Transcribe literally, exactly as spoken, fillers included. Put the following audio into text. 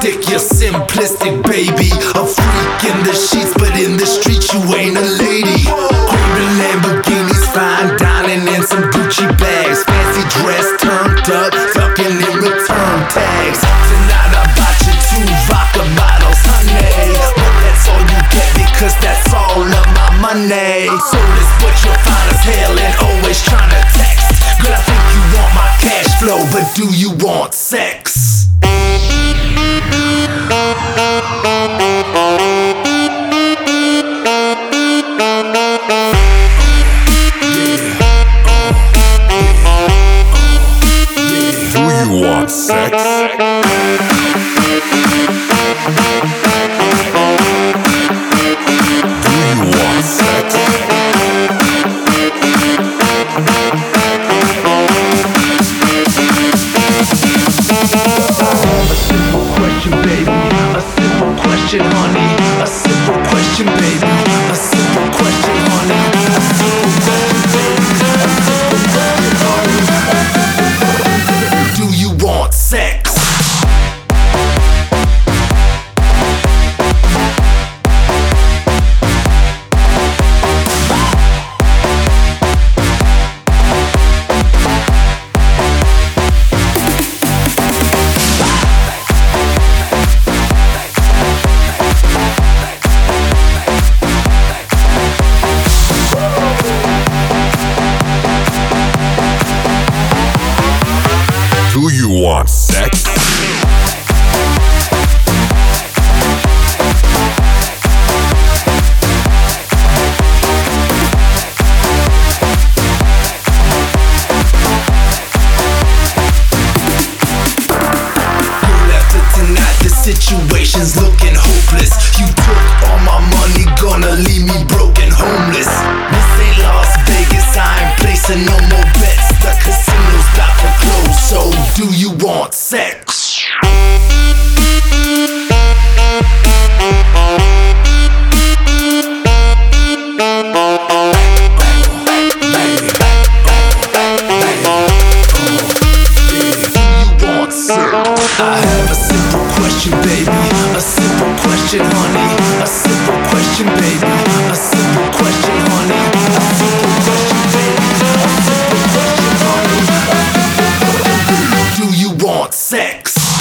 realistic, you're simplistic, baby. A freak in the sheets, but in the streets you ain't a lady. Golden Lamborghinis, fine dining, and some Gucci bags. Fancy dress, turned up, fucking in return tags. Tonight I bought you two vodka bottles, honey, but that's all you get because that's all of my money. So this but you're fine as hell and always trying to text. Girl, I think you want my cash flow, but do you want sex? Do you want sex? Honey, a simple question, baby. A simple question, honey. A simple question, baby. A simple question, honey. Do you want sex? Do you want sex? Situation's looking hopeless. You took all my money, gonna leave me broken, homeless. This ain't Las Vegas, I ain't placing no more bets. The casino's got to close, so do you want sex? I have a simple question, baby. A simple question, honey. A simple question, baby. A simple question, honey. A simple question, baby. A simple question, honey. Do you want sex?